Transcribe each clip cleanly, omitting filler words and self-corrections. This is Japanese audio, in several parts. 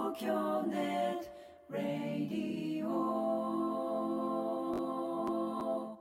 東京ネットラディオ。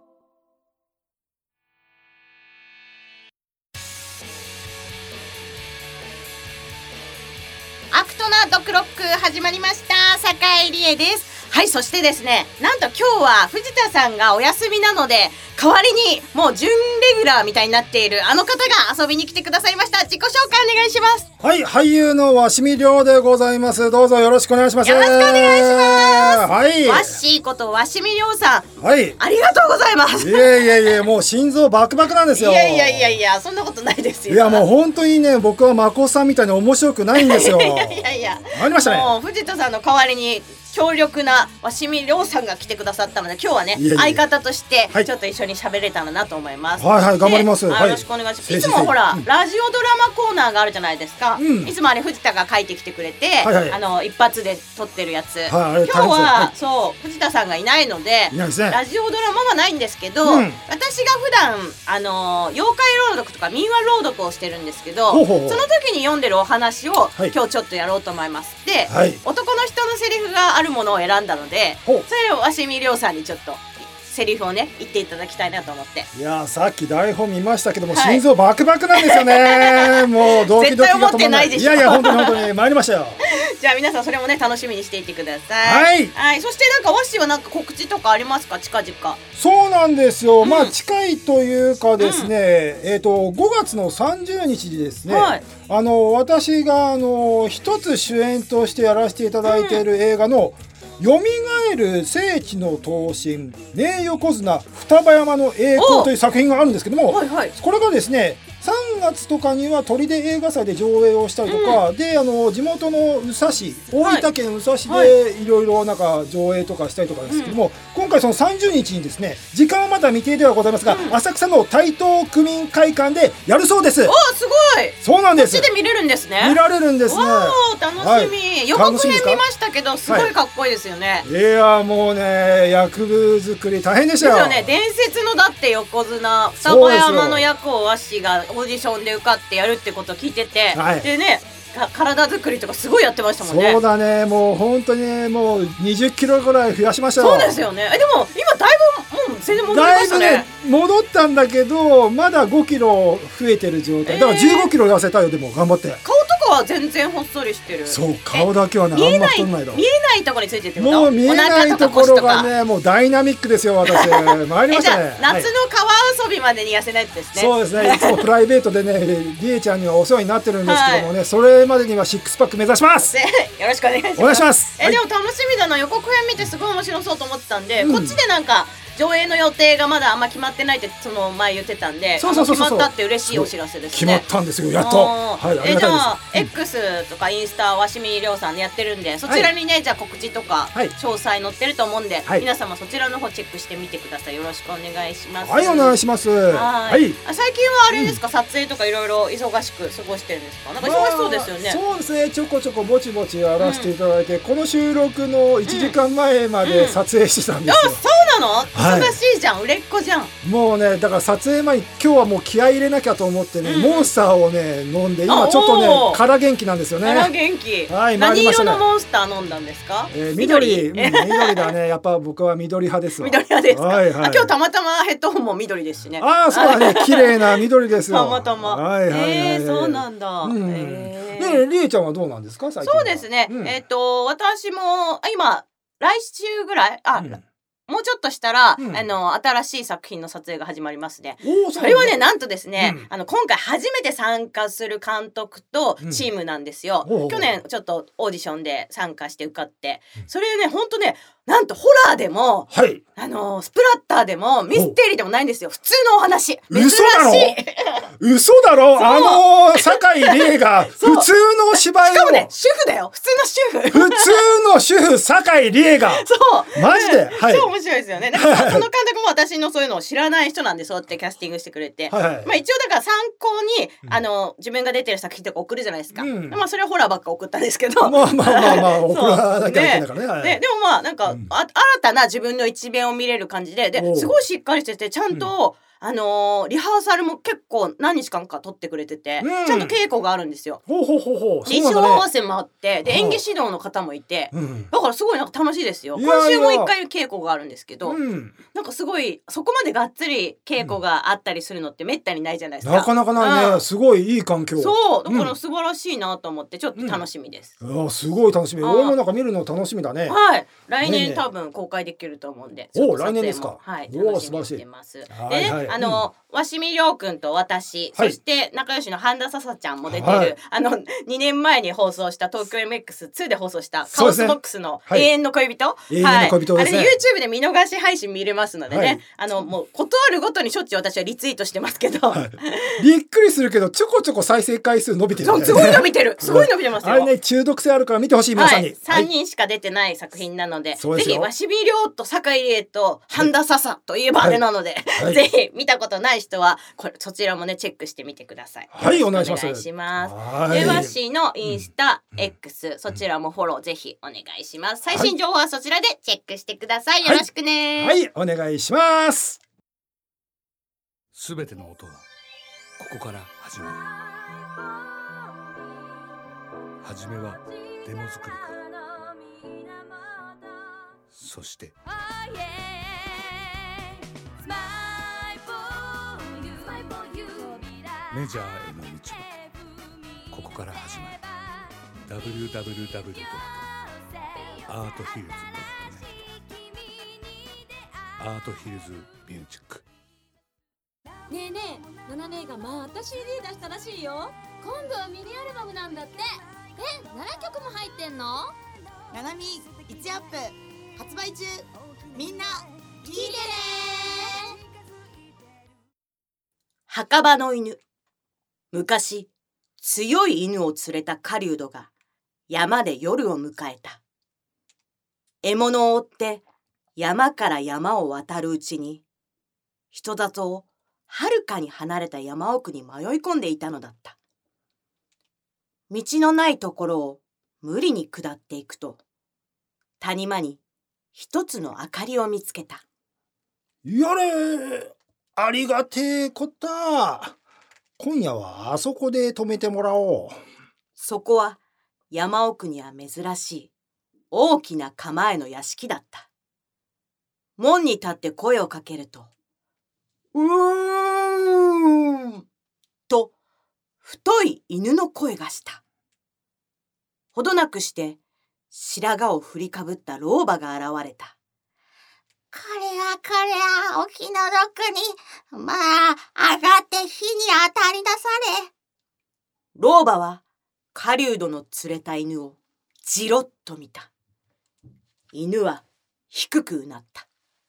アクトなドクロック始まりました。坂井理恵です。はい、そしてですね、なんと今日は藤田さんがお休みなので、代わりにもう準レギュラーみたいになっているあの方が遊びに来てくださいました。自己紹介お願いします。 はい、俳優の鷲見亮でございます。どうぞよろしくお願いします。 よろしくお願いします。 はい、 わっしーこと鷲見亮さん、 はい、 ありがとうございます。 いやもう心臓バクバクなんですよ。 いやそんなことないですよ。 いやもう本当にね、僕はまこさんみたいに面白くないんですよ。 いやありましたね。 もう藤田さんの代わりに強力な鷲見亮さんが来てくださったので、今日はね相方としてちょっと一緒に喋れたらなと思います。 はい頑張ります。 よろしくお願いします。いつもほら、ラジオドラマコーナーがあるじゃないですか。いつもあれ藤田が書いてきてくれて、一発で撮ってるやつ。今日はそう藤田さんがいないので、ラジオドラマはないんですけど、私が普段妖怪朗読とか民話朗読をしてるんですけど、その時に読んでるお話を今日ちょっとやろうと思います。で、男の人のセリフがあるものを選んだので、それを鷲見亮さんにちょっとセリフをね言っていただきたいなと思って。 いやさっき台本見ましたけども、心臓バクバクなんですよね。もうドキドキが止まらない。絶対思ってないでしょ。いや本当に参りましたよ。 じゃあ皆さんそれもね楽しみにしていてください。はい、そしてなんかわっしーはなんか告知とかありますか？近々。そうなんですよ。まあ近いというかですね、5月の30日にですね、私が一つ主演としてやらせていただいている映画のよみがえる聖地の闘神名横綱双葉山の栄光という作品があるんですけども、これがですね3月とかには砦映画祭で上映をしたりとか、で地元の宇佐市、大分県宇佐市でいろいろなんか上映とかしたりとかですけども、今回その30日にですね、時間はまだ未定ではございますが、浅草の台東区民会館でやるそうです。 お、すごい。 そうなんです。 こっちで見れるんですね。 見られるんですね。 楽しみ。予告編見ましたけどすごいかっこいいですよね。 いやもうね、役作り大変でしたよ。 ですよね。伝説のだって横綱双葉山の役をわっしーがオーディションで受かってやるってことを聞いてて、でね、体作りとかすごいやってましたもんね。 そうだね、もう本当にもう20キロぐらい増やしましたよ。 そうですよね。でも今だいぶもう全然戻りましたね。 だいぶね戻ったんだけど、まだ5キロ増えてる状態だから15キロ痩せたよ。でも頑張って。 顔とかは全然ほっそりしてる。 そう、顔だけはねあんま太んないだろ。 見えないところについてってこと？ もう見えないところがね、もうダイナミックですよ私。参りましたね。 夏の川遊びまでに痩せないですね。 そうですね。いつもプライベートでねりえちゃんにはお世話になってるんですけどもね、それまでにはシックスパック目指します。 よろしくお願いします。 お願いします。 でも楽しみだな。予告編見てすごい面白そうと思ってたんで、こっちでなんか上映の予定がまだあんま決まってないってその前言ってたんで、決まったって嬉しいお知らせですね。 決まったんですよ、やっと。 じゃあ X とかインスタ鷲見亮さんでやってるんで、そちらにねじゃあ告知とか詳細載ってると思うんで、皆様そちらの方チェックしてみてください。よろしくお願いします。 はい、お願いします。 最近はあれですか、撮影とかいろいろ忙しく過ごしてるんですか？なんか忙しそうですよね。 そうですね、ちょこちょこぼちぼちやらせていただいて、この収録の1時間前まで撮影してたんですよ。 そうなの？忙しいじゃん、売れっ子じゃん。 もうね、だから撮影前に今日はもう気合い入れなきゃと思ってね、モンスターをね飲んで、今ちょっとね空元気なんですよね。 空元気。何色のモンスター飲んだんですか？ 緑だね。やっぱ僕は緑派ですわ。 緑派ですか？今日たまたまヘッドホンも緑ですしね。 そうだね、綺麗な緑ですよ。 たまたま。そうなんだ。 りえちゃんはどうなんですか？最近。 そうですね。私も今来週ぐらいもうちょっとしたら、新しい作品の撮影が始まりますね。それはね、なんとですね、今回初めて参加する監督とチームなんですよ。去年ちょっとオーディションで参加して受かって、それでね、ほんとね、なんとホラーでも、スプラッターでもミステリーでもないんですよ。普通のお話。珍しい。 嘘だろ。酒井理恵が普通の芝居を。 しかもね、主婦だよ。普通の主婦。 普通の主婦酒井理恵が。 そう。 マジで。 超面白いですよね。その監督も私のそういうのを知らない人なんで、そうやってキャスティングしてくれて、まあ一応だから参考に自分が出てる作品とか送るじゃないですか。まあそれはホラーばっか送ったんですけど。 まあ送らなきゃいけないからね。 でもまあなんか新たな自分の一面を見れる感じで、すごいしっかりしてて、ちゃんとリハーサルも結構何日間か取ってくれてて、ちゃんと稽古があるんですよ。 ほう。 衣装合わせもあって、で演技指導の方もいて、だからすごいなんか楽しいですよ。今週も1回稽古があるんですけど、なんかすごいそこまでがっつり稽古があったりするのってめったにないじゃないですか。 なかなかないね。すごいいい環境。 そうだから素晴らしいなと思ってちょっと楽しみです。 すごい楽しみ。俺もなんか見るの楽しみだね。 はい。来年多分公開できると思うんで。 来年ですか。 はい。楽しみにしてます。でね、鷲見亮君と私、そして仲良しの半田笹ちゃんも出てる、2年前に放送した東京 MX2 で放送したカオスボックスの永遠の恋人。 永遠の恋人ですね。 あれ YouTube で見逃し配信見れますのでね、もう断るごとにしょっちゅう私はリツイートしてますけど、 びっくりするけどちょこちょこ再生回数伸びてる。 そう、すごい伸びてる。すごい伸びてますよ。 あれね、中毒性あるから見てほしい皆さんに。 3人しか出てない作品なので、ぜひ鷲見亮と酒井理恵と半田笹といえばあれなので、ぜひ見たことない人はそちらもねチェックしてみてください。 はい、お願いします。 で、ワッシーのインスタ X、そちらもフォローぜひお願いします。最新情報はそちらでチェックしてください。よろしくね。 はい、お願いします。 すべての音はここから始まる。はじめはデモ作りから、そしてメジャーへの道はここから始まる。 www.arthhills.net アートヒルズミュージック。 ねえねえ、ナナ姉がまた CD 出したらしいよ。今度はミニアルバムなんだって。7曲も入ってんの？ ナナミ1アップ発売中。みんな聞いてね。 墓場の犬。昔強い犬を連れた狩人が山で夜を迎えた。獲物を追って山から山を渡るうちに、人里をはるかに離れた山奥に迷い込んでいたのだった。道のないところを無理に下っていくと、谷間に一つの明かりを見つけた。 やれ、ありがてえこった。今夜はあそこで泊めてもらおう。 そこは山奥には珍しい大きな構えの屋敷だった。門に立って声をかけると、と太い犬の声がした。ほどなくして白髪を振りかぶった老婆が現れた。 これはお気の毒に、まあ上がって火に当たりなされ。 老婆は狩人の連れた犬をじろっと見た。犬は低くうなった。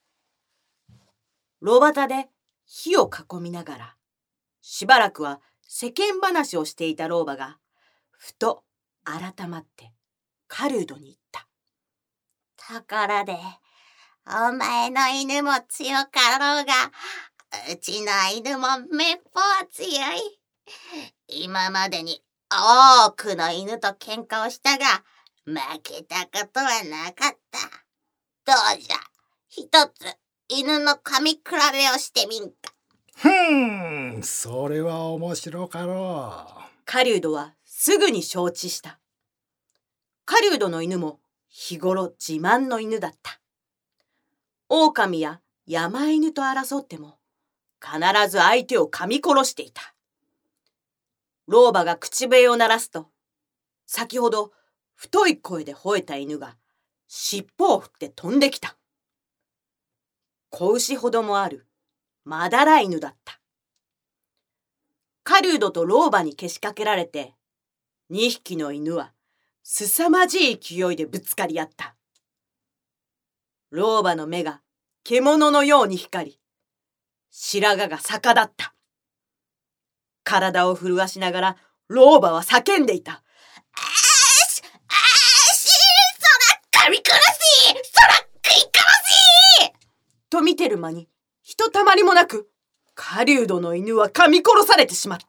炉端で火を囲みながら、しばらくは世間話をしていた老婆が、ふと改まって狩人に言った。 ところで、お前の犬も強かろうが、うちの犬もめっぽう強い。今までに多くの犬と喧嘩をしたが、負けたことはなかった。どうじゃ、一つ犬の噛み比べをしてみんか。 それは面白かろう。 狩人はすぐに承知した。狩人の犬も日頃自慢の犬だった。狼や山犬と争っても必ず相手を噛み殺していた。老婆が口笛を鳴らすと、先ほど太い声で吠えた犬が尻尾を振って飛んできた。子牛ほどもあるまだら犬だった。狩人と老婆にけしかけられて、2匹の犬は凄まじい勢いでぶつかり合った。老婆の目が獣のように光り、白髪が逆立った。体を震わしながら老婆は叫んでいた。 そら噛み殺し、そら食い殺しと見てる間にひとたまりもなく、狩人の犬は噛み殺されてしまった。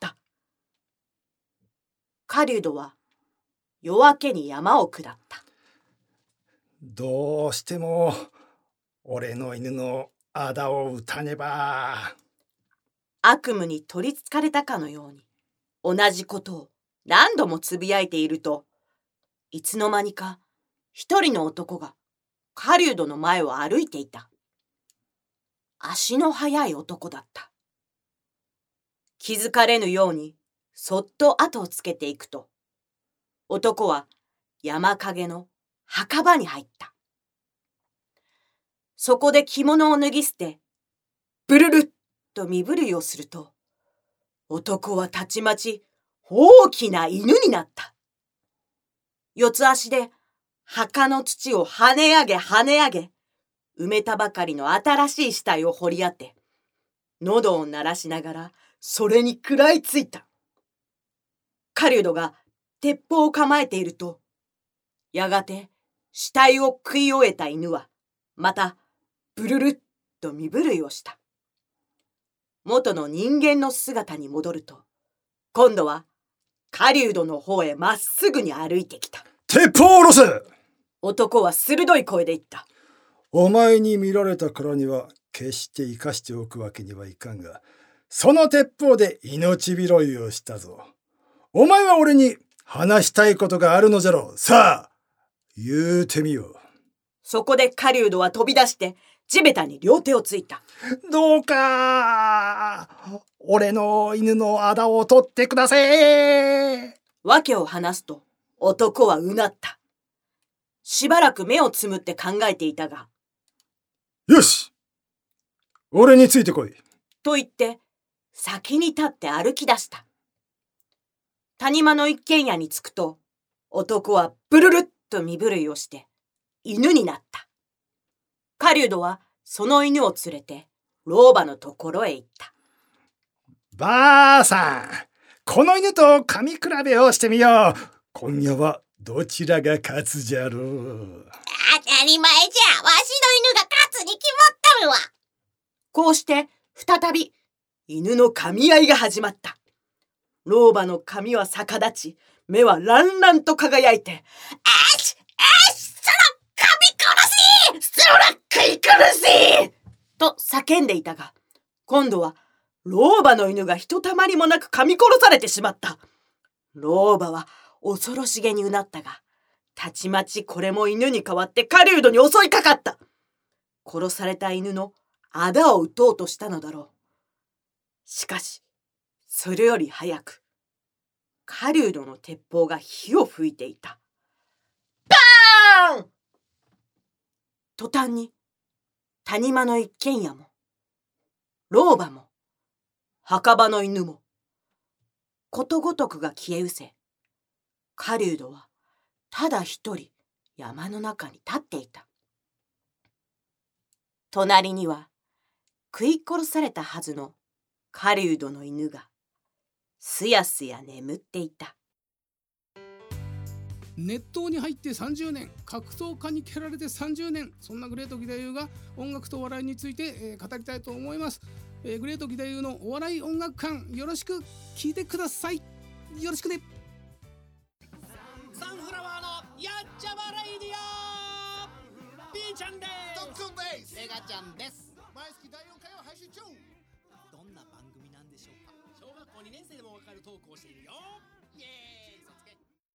狩人は夜明けに山を下った。 どうしても俺の犬のあだを打たねば。 悪夢に取りつかれたかのように同じことを何度もつぶやいていると、いつの間にか一人の男が狩人の前を歩いていた。足の速い男だった。気づかれぬようにそっと後をつけていくと、男は山陰の墓場に入った。そこで着物を脱ぎ捨て、ブルルッと身震いをすると、男はたちまち大きな犬になった。四つ足で墓の土を跳ね上げ跳ね上げ、埋めたばかりの新しい死体を掘り当て、喉を鳴らしながらそれに食らいついた。狩人が鉄砲を構えていると、やがて死体を食い終えた犬はまたブルルッと身震いをした。元の人間の姿に戻ると、今度は狩人の方へまっすぐに歩いてきた。 鉄砲を下ろせ！ 男は鋭い声で言った。 お前に見られたからには決して生かしておくわけにはいかんが、その鉄砲で命拾いをしたぞ。お前は俺に話したいことがあるのじゃろう。さあ言うてみよう。 そこで狩人は飛び出して地べたに両手をついた。 どうか俺の犬のあだを取ってください。 訳を話すと男はうなった。しばらく目をつむって考えていたが、 よし、俺についてこいと言って先に立って歩き出した。谷間の一軒家に着くと、男はブルルッと身震いをして犬になった。狩人はその犬を連れて老婆のところへ行った。 ばあさん、この犬と噛み比べをしてみよう。今夜はどちらが勝つじゃろう。 当たり前じゃ、わしの犬が勝つに決まったるわ。 こうして再び犬の噛み合いが始まった。老婆の髪は逆立ち、目はランランと輝いて、 その噛み殺し、そら食い殺しと叫んでいたが、今度は老婆の犬がひとたまりもなく噛み殺されてしまった。老婆は恐ろしげにうなったが、たちまちこれも犬に代わって狩人に襲いかかった。殺された犬のあだを打とうとしたのだろう。しかしそれより早く狩人の鉄砲が火を吹いていた。バーン！途端に谷間の一軒家も老婆も墓場の犬もことごとくが消え失せ、狩人はただ一人山の中に立っていた。隣には食い殺されたはずの狩人の犬がすやすや眠っていた。 熱湯に入って30年、格闘家に蹴られて30年、そんなグレート義太夫が音楽とお笑いについて、語りたいと思います。グレート義太夫のお笑い音楽館、よろしく聞いてください。よろしくね。 サンフラワーのやっちゃまレイディオ、 B ちゃんです。 トッツンです。 メガちゃんです。 毎月第4回を配信中。 どんな番組なんでしょうか。小学校2年生でもわかるトークをしているよ。イエーイ、そつけ。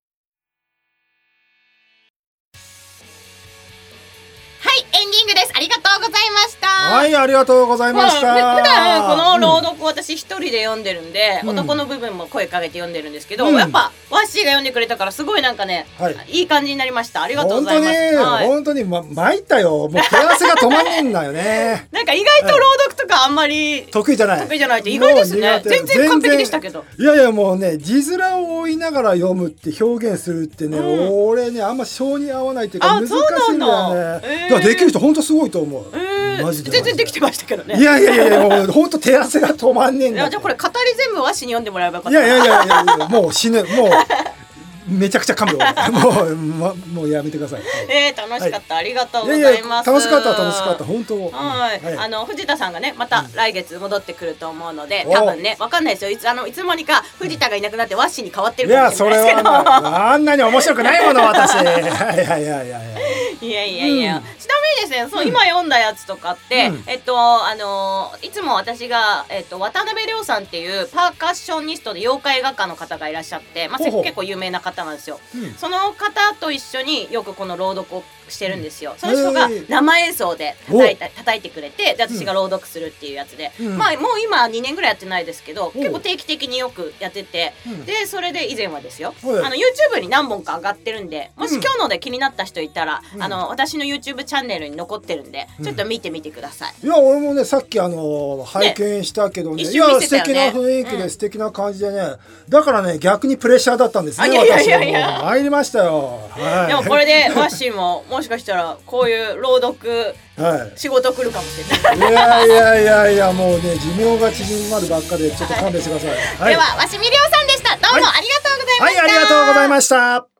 はい、エンディングです。ありがとうございました。 はい、ありがとうございました。 普段この朗読私一人で読んでるんで、男の部分も声かけて読んでるんですけど、やっぱワッシーが読んでくれたからすごいなんかね、いい感じになりました。ありがとうございます。 本当に参ったよ。もう手汗が止まんねえんだよね。 なんか意外と朗読とかあんまり得意じゃないって意外ですね。全然完璧でしたけど。 いやいや、もうね、字面を追いながら読むって表現するってね、俺ねあんま性に合わないっていうか難しいんだよね。だからできる人本当すごいと思う。マジで全然できてましたけどね。 いやいやいや、もう本当手汗が止まんねえんだ。 じゃあこれ語り全部和紙に読んでもらえばよかった。 いやもう死ぬ、もうめちゃくちゃ噛むよ。もうやめてください。 楽しかった、ありがとうございます。 楽しかった本当。 藤田さんがねまた来月戻ってくると思うので、多分ねわかんないですよ。いつの間にか藤田がいなくなって和紙に変わってるかもしれないですけど。いや、それはあんなに面白くないもの私。いや。ちなみにですね。そう、今読んだやつとかって、いつも私が渡辺亮さんっていうパーカッショニストで妖怪画家の方がいらっしゃって、結構有名な方なんですよ。その方と一緒によくこの朗読をしてるんですよ。その人が生演奏で叩いてくれて、で私が朗読するっていうやつで、もう今2年ぐらいやってないですけど、結構定期的によくやってて、でそれで以前はですよ、YouTube に何本か上がってるんで、もし今日ので気になった人いたら、私の YouTube チャンネルに残ってるんで、ちょっと見てみてください。 いや、俺もね、さっき拝見したけどね、いや、素敵な雰囲気で素敵な感じでね、だからね、逆にプレッシャーだったんですね。私は参りましたよ。 でもこれでワッシーももしかしたらこういう朗読仕事来るかもしれない。 いやもうね、寿命が縮まるばっかでちょっと勘弁してください。 では、わしみりょうさんでした。どうもありがとうございました。 はい、ありがとうございました。